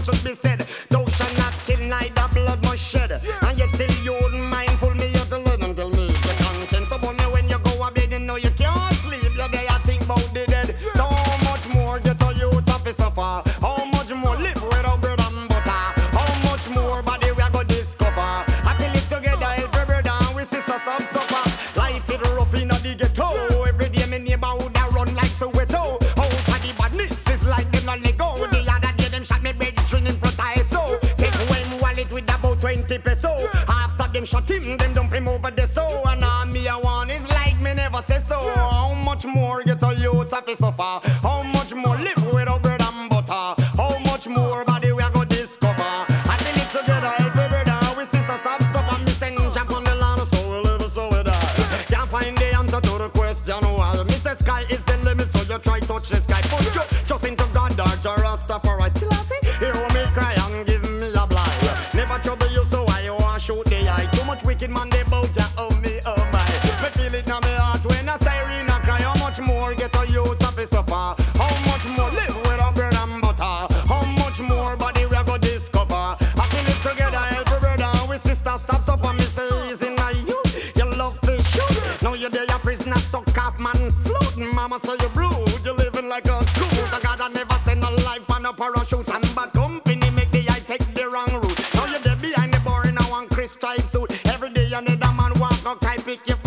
commandment should be said. Thou shalt not kill, neither blood must shed. And yet still you wouldn't mindful me of the lead until me the conscience. The one when you go a bed, you know you can't sleep. You're there, I think about the dead. So much more get a youth have to suffer. How much more live without bread and butter? How much more body we are going to discover? I feel it together, every brother and we sisters some suffer. Life is rough in the ghetto. Every day my neighbor would run like Soweto. How for the badness is like them not let go. The other day them shot me bedroom in front of so. Take away my wallet with about 20 peso. After them shot him, them dump him over the so. And all me I want is like me never say so. How much more get a youth have to suffer? How much more live without bread and butter? How much more body we are going to discover? I feel it together, every brother we sisters have suffer. Me send jump on the land, so we live, so we die. Can't find the answer to the question why. Me say sky is the limit, so you try touch the sky. Put you just into God, dark, or Rastafari. Still I see, hear me cry and give me a blind. Never trouble you, so I want shoot the eye. Too much wicked man, they bout ya, oh me, oh my. Me feel it in my heart when a siren a cry. How much more get a youth have to suffer? How much more live without bread and butter? How much more body we are going to discover? I feel it together, every brother and we sister stops up and me say, is in you, you love to shoot. Now you're there, your prisoner, suck off man float. Mama say you rude, you living like a coot. The God I never send a life on a parachute. And bad company make the eye take the wrong route. Now you're there behind the bar in a one Chris stripe suit. Every day another man walk out, I pick you